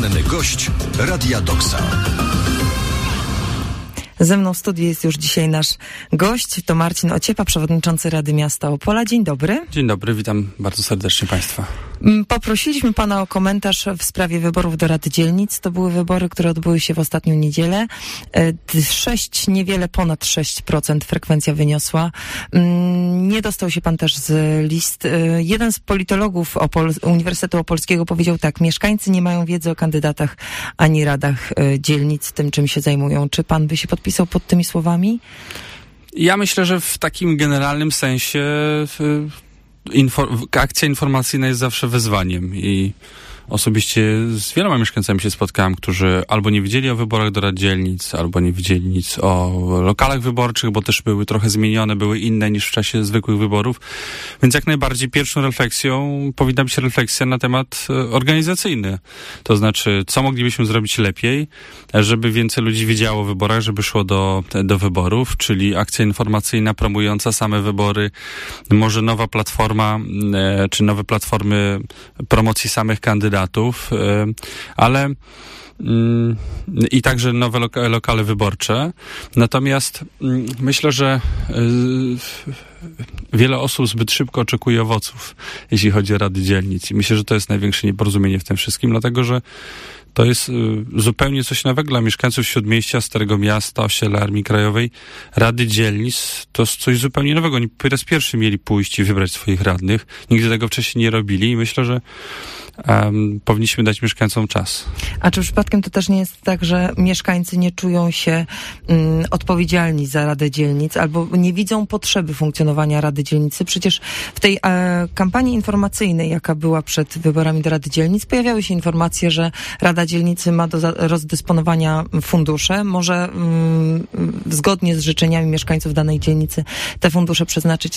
Poranny gość Radia Doksa. Ze mną w studiu jest już dzisiaj nasz gość, to Marcin Ociepa, przewodniczący Rady Miasta Opola. Dzień dobry. Dzień dobry, witam bardzo serdecznie Państwa. Poprosiliśmy Pana o komentarz w sprawie wyborów do Rady Dzielnic. To były wybory, które odbyły się w ostatnią niedzielę. Niewiele ponad 6% frekwencja wyniosła. Nie dostał się Pan też z list. Jeden z politologów Uniwersytetu Opolskiego powiedział tak: mieszkańcy nie mają wiedzy o kandydatach ani radach dzielnic, tym czym się zajmują. Czy Pan by się podpisał pod tymi słowami? Ja myślę, że w takim generalnym sensie akcja informacyjna jest zawsze wyzwaniem i osobiście z wieloma mieszkańcami się spotkałem, którzy albo nie wiedzieli o wyborach do rad dzielnic, albo nie wiedzieli nic o lokalach wyborczych, bo też były trochę zmienione, były inne niż w czasie zwykłych wyborów. Więc jak najbardziej pierwszą refleksją powinna być refleksja na temat organizacyjny. To znaczy, co moglibyśmy zrobić lepiej, żeby więcej ludzi wiedziało o wyborach, żeby szło do wyborów, czyli akcja informacyjna promująca same wybory, może nowa platforma, czy nowe platformy promocji samych kandydatów, ale i także nowe lokale wyborcze. Natomiast myślę, że wiele osób zbyt szybko oczekuje owoców, jeśli chodzi o rady dzielnic. I myślę, że to jest największe nieporozumienie w tym wszystkim, dlatego że to jest zupełnie coś nowego dla mieszkańców Śródmieścia, Starego Miasta, Osiedla Armii Krajowej. Rady dzielnic to jest coś zupełnie nowego. Oni po raz pierwszy mieli pójść i wybrać swoich radnych. Nigdy tego wcześniej nie robili i myślę, że powinniśmy dać mieszkańcom czas. A czy przypadkiem to też nie jest tak, że mieszkańcy nie czują się odpowiedzialni za Radę Dzielnic albo nie widzą potrzeby funkcjonowania Rady Dzielnicy? Przecież w tej kampanii informacyjnej, jaka była przed wyborami do Rady Dzielnic, pojawiały się informacje, że Rada Dzielnicy ma do rozdysponowania fundusze, może zgodnie z życzeniami mieszkańców danej dzielnicy te fundusze przeznaczyć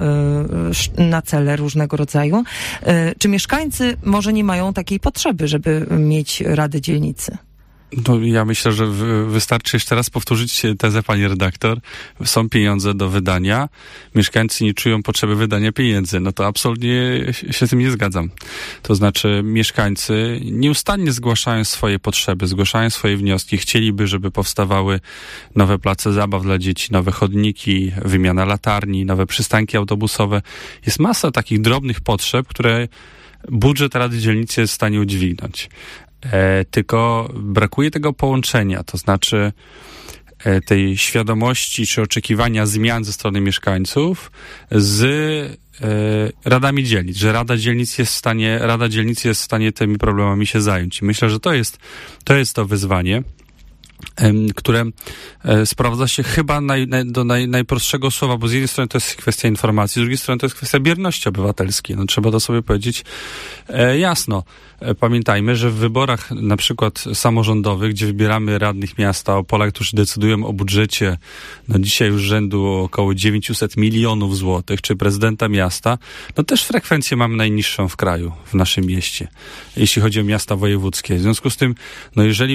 na cele różnego rodzaju. Czy mieszkańcy może nie mają takiej potrzeby, żeby mieć Rady Dzielnicy? No, ja myślę, że wystarczy jeszcze raz powtórzyć tezę pani redaktor. Są pieniądze do wydania. Mieszkańcy nie czują potrzeby wydania pieniędzy. No to absolutnie się z tym nie zgadzam. To znaczy mieszkańcy nieustannie zgłaszają swoje potrzeby, zgłaszają swoje wnioski. Chcieliby, żeby powstawały nowe place zabaw dla dzieci, nowe chodniki, wymiana latarni, nowe przystanki autobusowe. Jest masa takich drobnych potrzeb, które budżet Rady Dzielnicy jest w stanie udźwignąć. Tylko brakuje tego połączenia, to znaczy tej świadomości czy oczekiwania zmian ze strony mieszkańców z radami dzielnic, że Rada Dzielnicy jest w stanie tymi problemami się zająć. I myślę, że to jest to wyzwanie, które sprawdza się chyba do najprostszego słowa, bo z jednej strony to jest kwestia informacji, z drugiej strony to jest kwestia bierności obywatelskiej. No, trzeba to sobie powiedzieć jasno. Pamiętajmy, że w wyborach na przykład samorządowych, gdzie wybieramy radnych miasta Opola, którzy decydują o budżecie, no dzisiaj już rzędu około 900 milionów złotych, czy prezydenta miasta, no też frekwencję mamy najniższą w kraju, w naszym mieście, jeśli chodzi o miasta wojewódzkie. W związku z tym, no jeżeli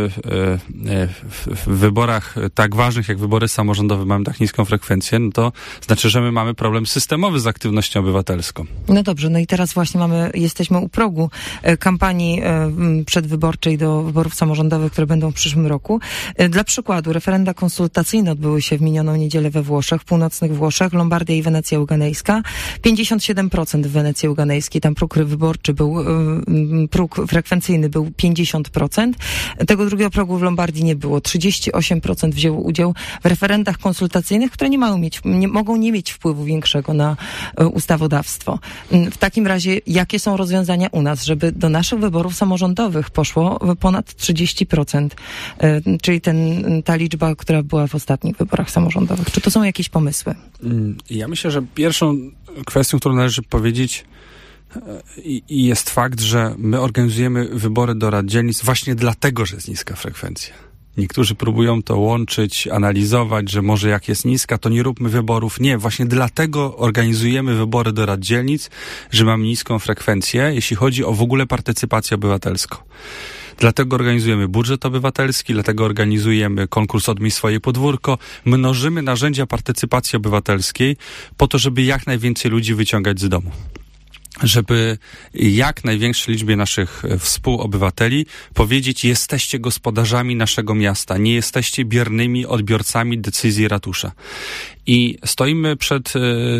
w wyborach tak ważnych jak wybory samorządowe mamy tak niską frekwencję, no to znaczy, że my mamy problem systemowy z aktywnością obywatelską. No dobrze, no i teraz właśnie jesteśmy u progu kampanii przedwyborczej do wyborów samorządowych, które będą w przyszłym roku. Dla przykładu, referenda konsultacyjne odbyły się w minioną niedzielę we Włoszech, w północnych Włoszech, Lombardia i Wenecja Uganejska. 57% w Wenecji Uganejskiej, tam próg wyborczy próg frekwencyjny był 50%. Tego drugiego progu w Lombardii nie było. 38% wzięło udział w referendach konsultacyjnych, które mogą nie mieć wpływu większego na ustawodawstwo. W takim razie, jakie są rozwiązania u nas, żeby do naszych wyborów samorządowych poszło ponad 30%, czyli ta liczba, która była w ostatnich wyborach samorządowych? Czy to są jakieś pomysły? Ja myślę, że pierwszą kwestią, którą należy powiedzieć, jest fakt, że my organizujemy wybory do rad dzielnic właśnie dlatego, że jest niska frekwencja. Niektórzy próbują to łączyć, analizować, że może jak jest niska, to nie róbmy wyborów. Nie, właśnie dlatego organizujemy wybory do rad dzielnic, że mamy niską frekwencję, jeśli chodzi o w ogóle partycypację obywatelską. Dlatego organizujemy budżet obywatelski, dlatego organizujemy konkurs Odmyj swoje podwórko. Mnożymy narzędzia partycypacji obywatelskiej po to, żeby jak najwięcej ludzi wyciągać z domu. żeby jak największej liczbie naszych współobywateli powiedzieć: jesteście gospodarzami naszego miasta, nie jesteście biernymi odbiorcami decyzji ratusza. I stoimy przed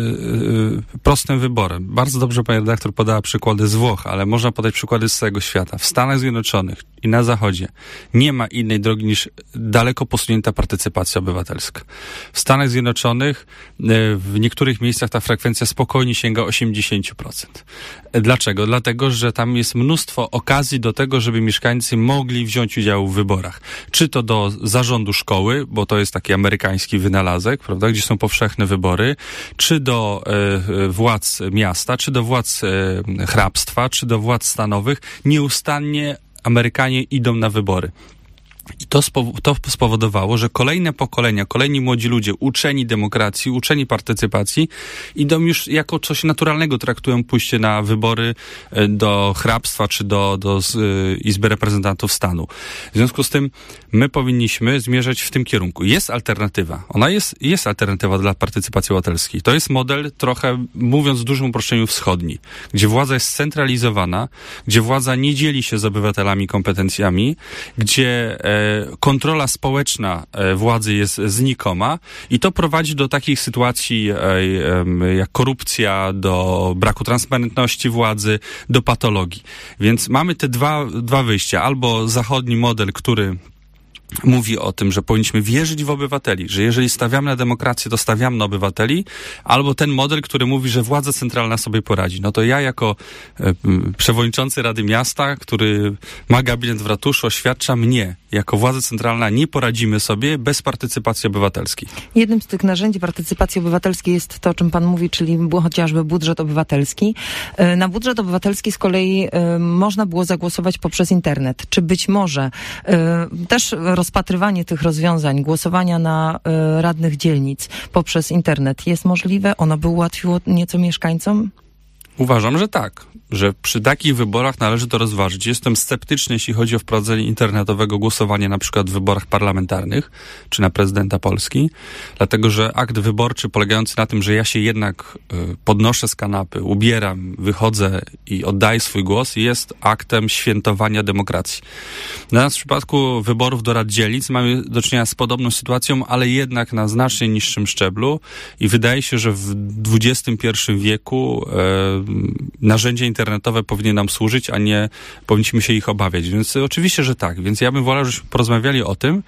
prostym wyborem. Bardzo dobrze pani redaktor podała przykłady z Włoch, ale można podać przykłady z całego świata. W Stanach Zjednoczonych i na Zachodzie nie ma innej drogi niż daleko posunięta partycypacja obywatelska. W Stanach Zjednoczonych w niektórych miejscach ta frekwencja spokojnie sięga 80%. Dlaczego? Dlatego, że tam jest mnóstwo okazji do tego, żeby mieszkańcy mogli wziąć udział w wyborach. Czy to do zarządu szkoły, bo to jest taki amerykański wynalazek, prawda, gdzie są powszechne wybory, czy do władz miasta, czy do władz hrabstwa, czy do władz stanowych. Nieustannie Amerykanie idą na wybory. I to spowodowało, że kolejne pokolenia, kolejni młodzi ludzie, uczeni demokracji, uczeni partycypacji, idą już jako coś naturalnego, traktują pójście na wybory do hrabstwa czy do Izby Reprezentantów Stanu. W związku z tym my powinniśmy zmierzać w tym kierunku. Jest alternatywa. Jest alternatywa dla partycypacji obywatelskiej. To jest model trochę, mówiąc w dużym uproszczeniu, wschodni, gdzie władza jest scentralizowana, gdzie władza nie dzieli się z obywatelami kompetencjami, gdzie kontrola społeczna władzy jest znikoma i to prowadzi do takich sytuacji jak korupcja, do braku transparentności władzy, do patologii. Więc mamy te dwa wyjścia. Albo zachodni model, który mówi o tym, że powinniśmy wierzyć w obywateli, że jeżeli stawiamy na demokrację, to stawiamy na obywateli, albo ten model, który mówi, że władza centralna sobie poradzi. No to ja jako przewodniczący Rady Miasta, który ma gabinet w ratuszu, oświadczam: nie. Jako władza centralna nie poradzimy sobie bez partycypacji obywatelskiej. Jednym z tych narzędzi partycypacji obywatelskiej jest to, o czym pan mówi, czyli chociażby budżet obywatelski. Na budżet obywatelski z kolei można było zagłosować poprzez internet. Czy być może też rozpatrywanie tych rozwiązań, głosowania na radnych dzielnic poprzez internet jest możliwe? Ono by ułatwiło nieco mieszkańcom? Uważam, że tak, że przy takich wyborach należy to rozważyć. Jestem sceptyczny, jeśli chodzi o wprowadzenie internetowego głosowania na przykład w wyborach parlamentarnych, czy na prezydenta Polski, dlatego że akt wyborczy polegający na tym, że ja się jednak podnoszę z kanapy, ubieram, wychodzę i oddaję swój głos, jest aktem świętowania demokracji. Na nas w przypadku wyborów do rad dzielnic mamy do czynienia z podobną sytuacją, ale jednak na znacznie niższym szczeblu i wydaje się, że w XXI wieku narzędzie internetowe powinny nam służyć, a nie powinniśmy się ich obawiać. Więc oczywiście, że tak. Więc ja bym wolał, żebyśmy porozmawiali o tym,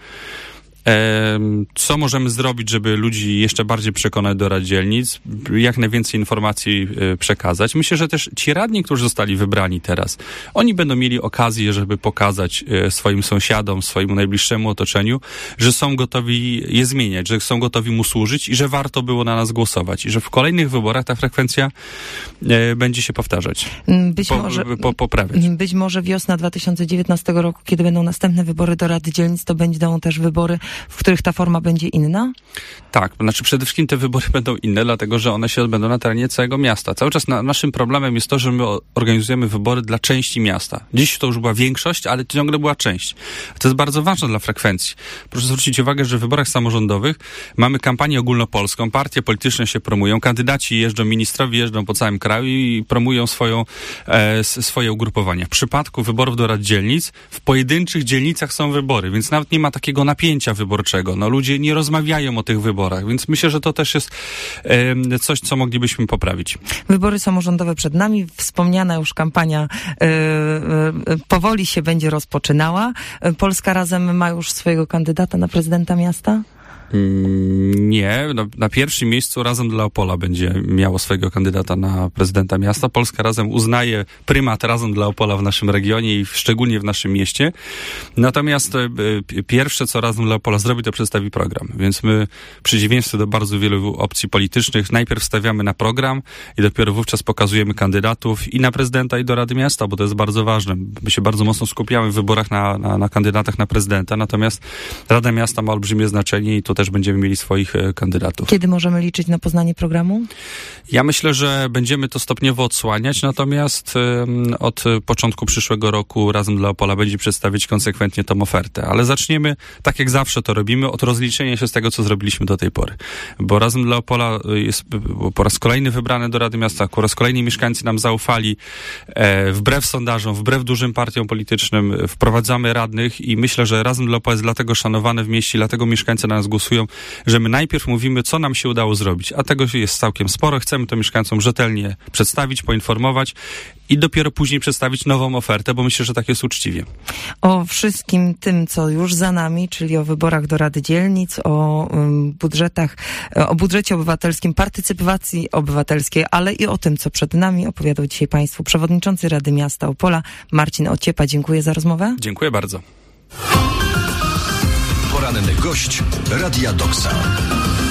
co możemy zrobić, żeby ludzi jeszcze bardziej przekonać do rad dzielnic, jak najwięcej informacji przekazać. Myślę, że też ci radni, którzy zostali wybrani teraz, oni będą mieli okazję, żeby pokazać swoim sąsiadom, swojemu najbliższemu otoczeniu, że są gotowi je zmieniać, że są gotowi mu służyć i że warto było na nas głosować. I że w kolejnych wyborach ta frekwencja będzie się powtarzać. Poprawiać. Być może wiosna 2019 roku, kiedy będą następne wybory do rad dzielnic, to będą też wybory, w których ta forma będzie inna? Tak, znaczy przede wszystkim te wybory będą inne, dlatego że one się odbędą na terenie całego miasta. Cały czas naszym problemem jest to, że my organizujemy wybory dla części miasta. Dziś to już była większość, ale to ciągle była część. To jest bardzo ważne dla frekwencji. Proszę zwrócić uwagę, że w wyborach samorządowych mamy kampanię ogólnopolską, partie polityczne się promują, kandydaci jeżdżą, ministrowie jeżdżą po całym kraju i promują swoje ugrupowania. W przypadku wyborów do rad dzielnic w pojedynczych dzielnicach są wybory, więc nawet nie ma takiego napięcia wyborczego. No, ludzie nie rozmawiają o tych wyborach, więc myślę, że to też jest coś, co moglibyśmy poprawić. Wybory samorządowe przed nami. Wspomniana już kampania powoli się będzie rozpoczynała. Polska Razem ma już swojego kandydata na prezydenta miasta? Nie. Na pierwszym miejscu Razem dla Opola będzie miało swojego kandydata na prezydenta miasta. Polska Razem uznaje prymat Razem dla Opola w naszym regionie i szczególnie w naszym mieście. Natomiast pierwsze, co Razem dla Opola zrobi, to przedstawi program. Więc my, w przeciwieństwie do bardzo wielu opcji politycznych, najpierw stawiamy na program i dopiero wówczas pokazujemy kandydatów i na prezydenta, i do Rady Miasta, bo to jest bardzo ważne. My się bardzo mocno skupiamy w wyborach na kandydatach na prezydenta, natomiast Rada Miasta ma olbrzymie znaczenie i tutaj to też będziemy mieli swoich kandydatów. Kiedy możemy liczyć na poznanie programu? Ja myślę, że będziemy to stopniowo odsłaniać, natomiast od początku przyszłego roku Razem dla Opola będzie przedstawić konsekwentnie tą ofertę. Ale zaczniemy, tak jak zawsze to robimy, od rozliczenia się z tego, co zrobiliśmy do tej pory. Bo Razem dla Opola jest po raz kolejny wybrany do Rady Miasta, po raz kolejny mieszkańcy nam zaufali, wbrew sondażom, wbrew dużym partiom politycznym wprowadzamy radnych i myślę, że Razem dla Opola jest dlatego szanowane w mieście, dlatego mieszkańcy na nas głosują, że my najpierw mówimy, co nam się udało zrobić, a tego jest całkiem sporo. Chcemy to mieszkańcom rzetelnie przedstawić, poinformować i dopiero później przedstawić nową ofertę, bo myślę, że tak jest uczciwie. O wszystkim tym, co już za nami, czyli o wyborach do Rady Dzielnic, o budżetach, o budżecie obywatelskim, partycypacji obywatelskiej, ale i o tym, co przed nami, opowiadał dzisiaj Państwu przewodniczący Rady Miasta Opola Marcin Ociepa. Dziękuję za rozmowę. Dziękuję bardzo. Poranny gość Radia Doksa.